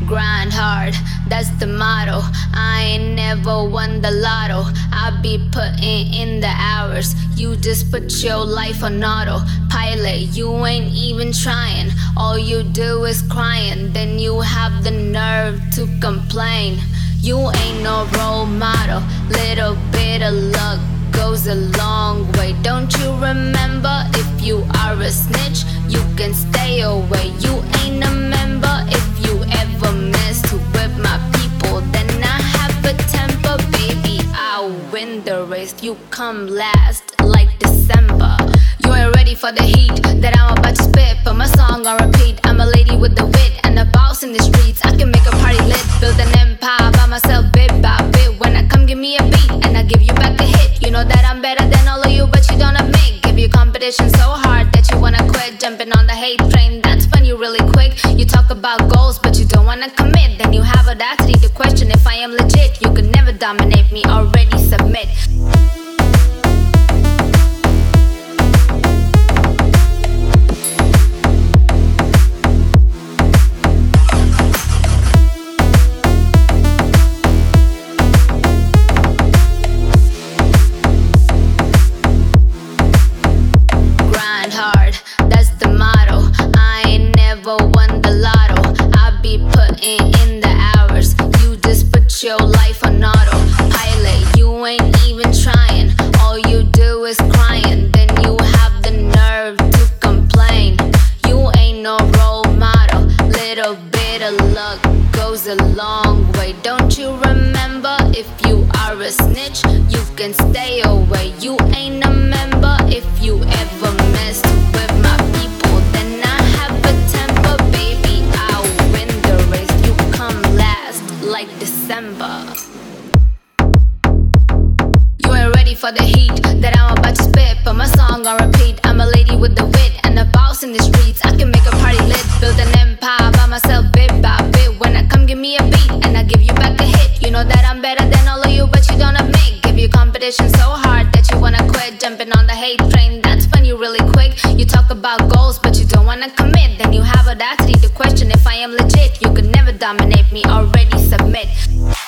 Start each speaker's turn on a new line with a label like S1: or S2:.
S1: Grind hard, that's the motto. I ain't never won the lotto. I be putting in the hours. You just put your life on autopilot. You ain't even trying. All you do is crying. Then you have the nerve to complain. You ain't no role model. Little bit of luck goes a long way. Don't you remember? If you are a snitch, you can stay away. You ain't a member. If you ever miss to whip my people, then I have a temper, baby. I'll win the race. You come last like December. You ain't ready for the heat that I'm about to spit. Put my song on repeat. I'm a lady with the wit and a boss in the streets. I can make a party lit, build an empire by myself bit by bit. When I come, give me a beat and I give you back a hit. You know that I'm better than all of you, but you don't admit. Give you competition so hard that you wanna quit. Jumping on the hate train, that's when you really quick. You talk about goals, but you don't wanna commit. Then you have audacity to question if I am legit. You could never dominate me, already submit. Hard, that's the motto. I ain't never won the lotto. I be putting in the hours. You just put your life on autopilot. You ain't even trying. All you do is crying. Then you have the nerve to complain. You ain't no role model. Little bit of luck goes a long way. Don't you remember? If you are a snitch, you can stay away. You ain't a member. If you ever messed with my people, then I have a temper, baby. I'll win the race. You come last like December. You ain't ready for the heat that I'm about to spit. Put my song on repeat. I'm a lady with the wit and a boss in the streets. I can make a party lit, build an empire by myself bit by bit. When I come, give me a beat and I give you back a hit. You know that I'm better than all of you, but you don't admit. Give you competition so hard that you wanna quit. Jumping on the hate train, that's when you really quick. You talk about goals, but you don't wanna commit. Then you have audacity to question if I am legit. You could never dominate me, already submit.